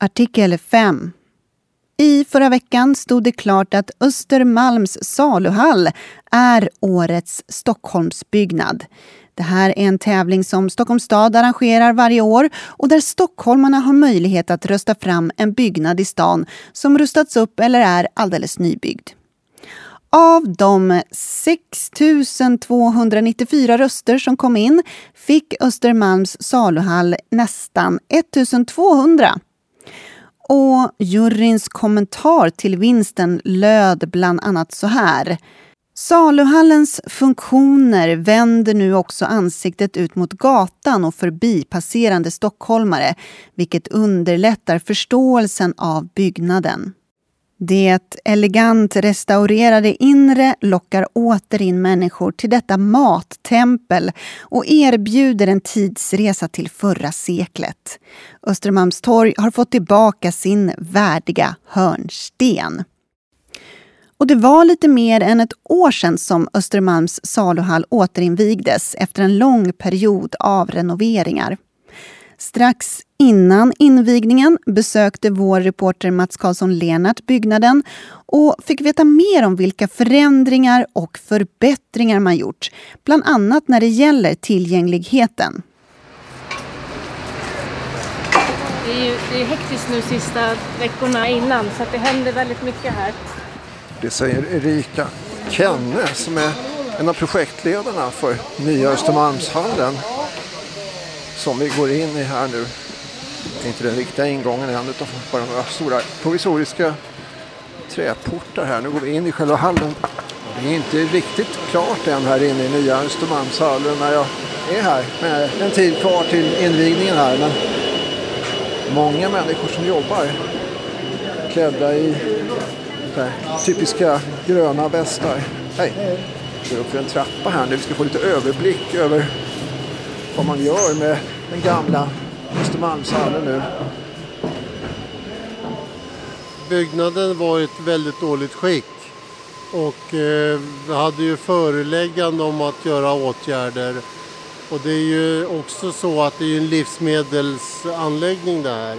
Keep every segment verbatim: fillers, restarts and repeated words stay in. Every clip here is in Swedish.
Artikel fem. I förra veckan stod det klart att Östermalms saluhall är årets Stockholmsbyggnad. Det här är en tävling som Stockholms stad arrangerar varje år och där stockholmarna har möjlighet att rösta fram en byggnad i stan som rustats upp eller är alldeles nybyggd. Av de sex tusen tvåhundranittiofyra röster som kom in fick Östermalms saluhall nästan ettusentvåhundra. Och juryns kommentar till vinsten löd bland annat så här. Saluhallens funktioner vänder nu också ansiktet ut mot gatan och förbipasserande stockholmare, vilket underlättar förståelsen av byggnaden. Det elegant restaurerade inre lockar åter in människor till detta mattempel och erbjuder en tidsresa till förra seklet. Östermalmstorg har fått tillbaka sin värdiga hörnsten. Och det var lite mer än ett år sedan som Östermalms saluhall återinvigdes efter en lång period av renoveringar. Strax innan invigningen besökte vår reporter Mats Karlsson-Lenart byggnaden och fick veta mer om vilka förändringar och förbättringar man gjort, bland annat när det gäller tillgängligheten. Det är ju det är hektiskt nu sista veckorna innan så att det händer väldigt mycket här. Det säger Erika Kenne som är en av projektledarna för nya Östermalmshallen som vi går in i här nu. Det är inte den riktiga ingången än utan bara några stora provisoriska träportar här. Nu går vi in i själva hallen. Det är inte riktigt klart än här inne i nya Östermalmshallen när jag är här med en tid kvar till invigningen här. Men många människor som jobbar klädda i typiska gröna västar. Hej! Vi är upp för en trappa här nu. Vi ska få lite överblick över vad man gör med den gamla Östermalmshallen nu. Byggnaden var i ett väldigt dåligt skick och eh, vi hade ju föreläggande om att göra åtgärder. Och det är ju också så att det är en livsmedelsanläggning där.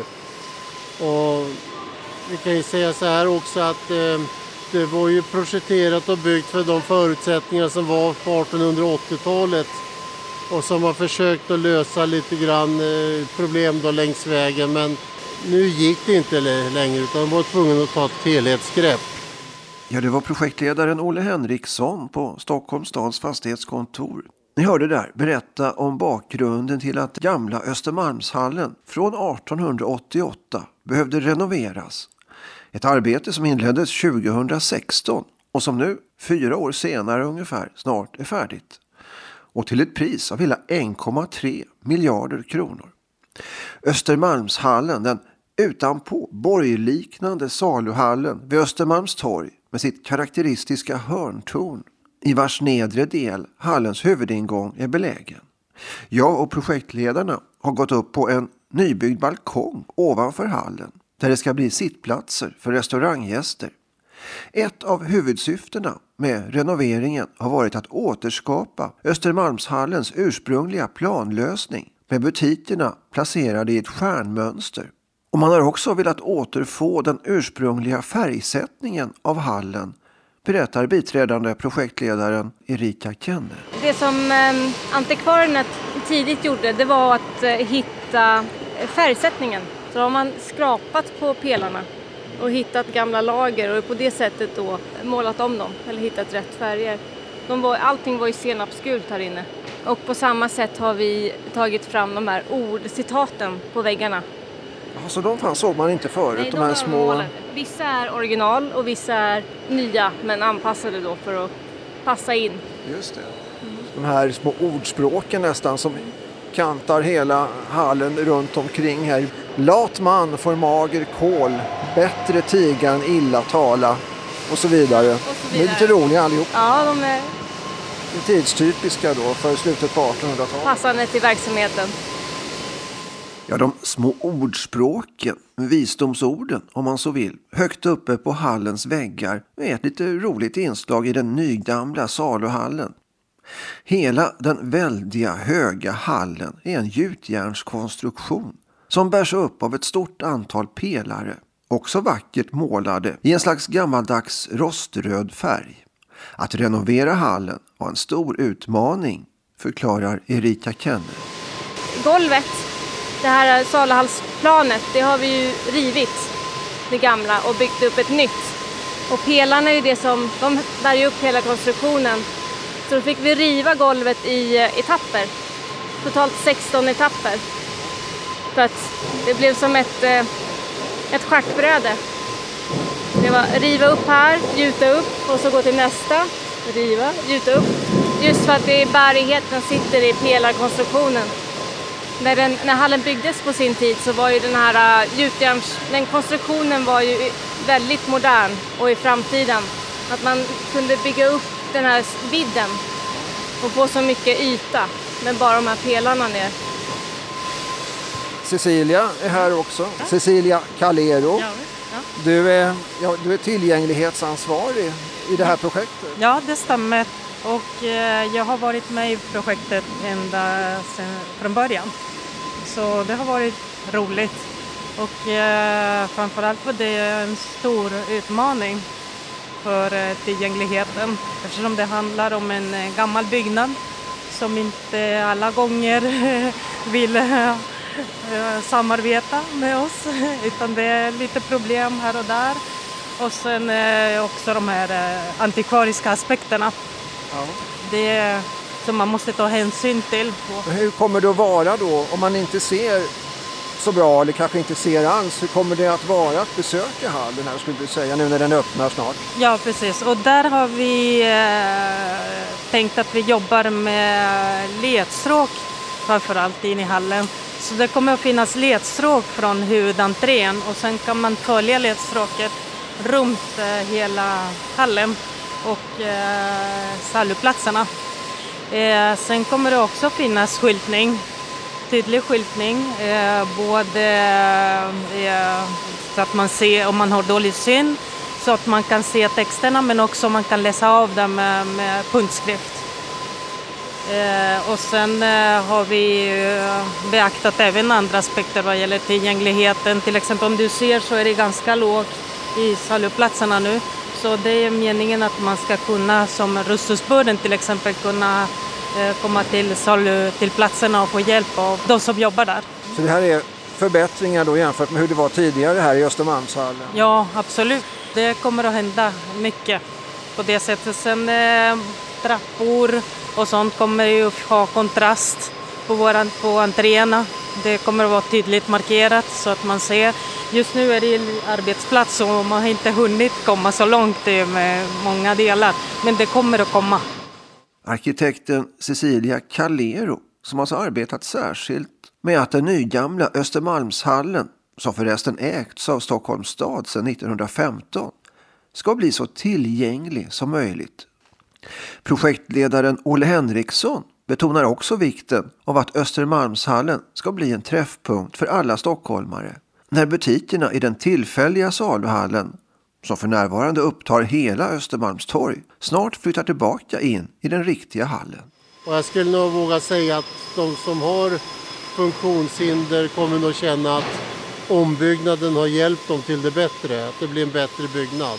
Och vi kan ju säga så här också att eh, det var ju projekterat och byggt för de förutsättningar som var på artonhundraåttiotalet och som har försökt att lösa lite grann eh, problem då längs vägen, men nu gick det inte längre utan de var tvungna att ta ett helhetsgrepp. Ja, det var projektledaren Olle Henriksson på Stockholms stads fastighetskontor. Ni hörde där berätta om bakgrunden till att gamla Östermalmshallen från artonhundraåttioåtta behövde renoveras. Ett arbete som inleddes tjugohundrasexton och som nu, fyra år senare ungefär, snart är färdigt. Och till ett pris av hela en komma tre miljarder kronor. Östermalmshallen, den utanpå borgliknande saluhallen vid Östermalmstorg med sitt karaktäristiska hörntorn, i vars nedre del hallens huvudingång är belägen. Jag och projektledarna har gått upp på en nybyggd balkong ovanför hallen där det ska bli sittplatser för restauranggäster. Ett av huvudsyftena med renoveringen har varit att återskapa Östermalmshallens ursprungliga planlösning med butikerna placerade i ett stjärnmönster. Och man har också velat återfå den ursprungliga färgsättningen av hallen, berättar biträdande projektledaren Erika Kenne. Det som eh, antikvarierna tidigt gjorde, det var att eh, hitta färgsättningen. Så har man skrapat på pelarna och hittat gamla lager och på det sättet då målat om dem eller hittat rätt färger. De var, allting var ju senapsgult här inne. Och på samma sätt har vi tagit fram de här ordcitaten på väggarna. Så de fanns såg man inte förut, Nej, de, de här små... Målade. Vissa är original och vissa är nya men anpassade då för att passa in. Just det. Mm. De här små ordspråken nästan som kantar hela hallen runt omkring här. Lat man får mager kål, bättre tiga än illa tala och så vidare. Och så vidare. De är lite roliga allihop. Ja, de är... Det är tidstypiska då för slutet på artonhundratalet. Passande till verksamheten. Ja, de små ordspråken, visdomsorden om man så vill, högt uppe på hallens väggar är ett lite roligt inslag i den nygamla saluhallen. Hela den väldiga höga hallen är en gjutjärnskonstruktion som bärs upp av ett stort antal pelare, också vackert målade i en slags gammaldags roströd färg. Att renovera hallen var en stor utmaning, förklarar Erika Kenne. Golvet, det här saluhallsplanet, det har vi ju rivit, det gamla, och byggt upp ett nytt. Och pelarna är ju det som, de bär ju upp hela konstruktionen. Så då fick vi riva golvet i etapper, totalt sexton etapper. För att det blev som ett, ett schackbräde. Det var riva upp här, gjuta upp och så gå till nästa, riva, gjuta upp. Just för att det är bärigheten sitter i pelarkonstruktionen. När, den, när hallen byggdes på sin tid så var ju den här uh, gjutjärns, den konstruktionen var ju väldigt modern och i framtiden. Att man kunde bygga upp den här vidden och få så mycket yta med bara de här pelarna ner. Cecilia är här också. Ja. Cecilia Calero. Ja, ja. Du, är, ja, du är tillgänglighetsansvarig i det här projektet. Ja, det stämmer. Och eh, jag har varit med i projektet ända sedan, från början. Så det har varit roligt. Och eh, framförallt var det en stor utmaning för eh, tillgängligheten. Eftersom det handlar om en eh, gammal byggnad som inte alla gånger vill eh, samarbeta med oss. Utan det är lite problem här och där. Och sen eh, också de här eh, antikvariska aspekterna. Ja. Det är som man måste ta hänsyn till. Hur kommer det att vara då om man inte ser så bra eller kanske inte ser alls? Hur kommer det att vara att besöka hallen här, skulle du säga, nu när den öppnar snart? Ja, precis. Och där har vi eh, tänkt att vi jobbar med ledstråk framförallt in i hallen. Så det kommer att finnas ledstråk från huvudentrén och sen kan man följa ledstråket runt eh, hela hallen och eh, saluplatserna. Eh, sen kommer det också finnas skyltning, tydlig skyltning, eh, både eh, så att man ser om man har dålig syn, så att man kan se texterna, men också man kan läsa av dem med, med punktskrift. Eh, och sen eh, har vi eh, beaktat även andra aspekter vad gäller tillgängligheten. Till exempel om du ser så är det ganska lågt i saluplatserna nu. Så det är meningen att man ska kunna, som Rustusbörden till exempel, kunna eh, komma till, salu, till platserna och få hjälp av de som jobbar där. Så det här är förbättringar då jämfört med hur det var tidigare här i Östermalmshallen? Ja, absolut. Det kommer att hända mycket på det sättet. Sen eh, trappor och sånt kommer ju ha kontrast på, våran, på entréerna. Det kommer att vara tydligt markerat så att man ser. Just nu är det en arbetsplats och man har inte hunnit komma så långt med många delar. Men det kommer att komma. Arkitekten Cecilia Calero, som alltså arbetat särskilt med att den nygamla Östermalmshallen, som förresten ägts av Stockholms stad sedan nittonhundrafemton, ska bli så tillgänglig som möjligt. Projektledaren Olle Henriksson betonar också vikten av att Östermalmshallen ska bli en träffpunkt för alla stockholmare. När butikerna i den tillfälliga saluhallen, som för närvarande upptar hela Östermalmstorg, snart flyttar tillbaka in i den riktiga hallen. Och jag skulle nog våga säga att de som har funktionshinder kommer nog känna att ombyggnaden har hjälpt dem till det bättre, att det blir en bättre byggnad.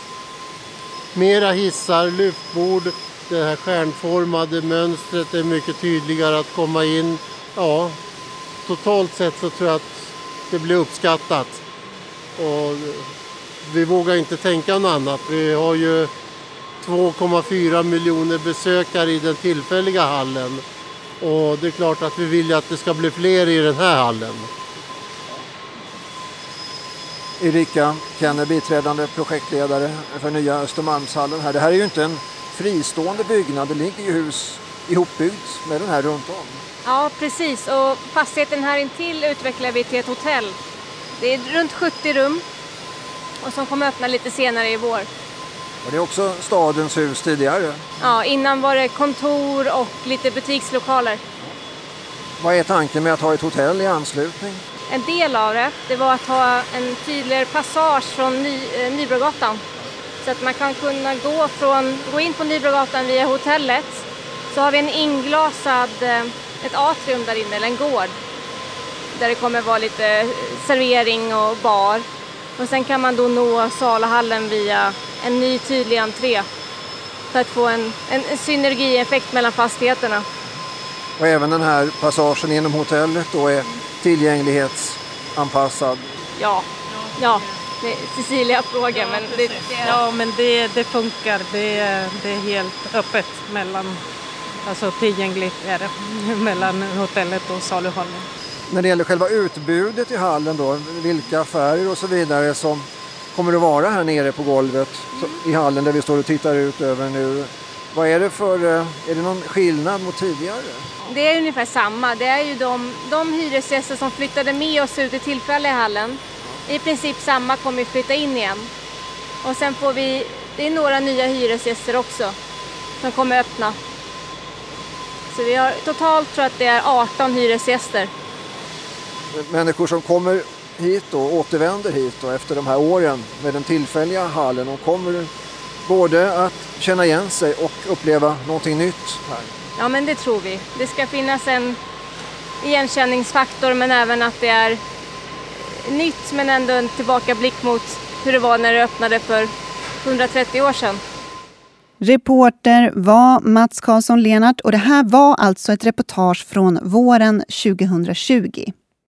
Mera hissar, lyftbord, det här stjärnformade mönstret är mycket tydligare att komma in. Ja, totalt sett så tror jag att det blir uppskattat. Och vi vågar inte tänka något annat. Vi har ju två komma fyra miljoner besökare i den tillfälliga hallen. Och det är klart att vi vill att det ska bli fler i den här hallen. Erika Kenne, biträdande projektledare för nya Östermalmshallen här. Det här är ju inte en fristående byggnad, det ligger ju hus ihopbyggt med den här runt om. Ja, precis. Och fastigheten här intill utvecklar vi till ett hotell. Det är runt sjuttio rum och som kommer öppna lite senare i vår. Och det är också stadens hus tidigare? Ja, innan var det kontor och lite butikslokaler. Vad är tanken med att ha ett hotell i anslutning? En del av det, det var att ha en tydligare passage från Ny, eh, Nybrogatan. Så att man kan kunna gå, från, gå in på Nybrogatan via hotellet. Så har vi en inglasad, eh, ett atrium där inne, eller en gård. där det kommer vara lite servering och bar. Och sen kan man då nå saluhallen via en ny tydlig entré för att få en, en, en synergieffekt mellan fastigheterna. Och även den här passagen genom hotellet då är tillgänglighetsanpassad? Ja, ja. Det är Cecilia-fråga, men det, det är... Ja, men det, det funkar. Det, det är helt öppet mellan, alltså tillgängligt är det, mellan hotellet och saluhallen. När det gäller själva utbudet i hallen då, vilka affärer och så vidare som kommer att vara här nere på golvet i hallen där vi står och tittar ut över nu. Vad är det för, är det någon skillnad mot tidigare? Det är ungefär samma. Det är ju de, de hyresgäster som flyttade med oss ut i tillfälliga hallen. I princip samma kommer vi flytta in igen. Och sen får vi, det är några nya hyresgäster också som kommer öppna. Så vi har totalt, tror jag att det är arton hyresgäster. Människor som kommer hit och återvänder hit och efter de här åren med den tillfälliga hallen och kommer både att känna igen sig och uppleva någonting nytt här. Ja, men det tror vi. Det ska finnas en igenkänningsfaktor, men även att det är nytt men ändå en tillbakablick mot hur det var när det öppnade för hundratrettio år sedan. Reporter var Mats Karlsson Lenart och det här var alltså ett reportage från våren tjugohundratjugo.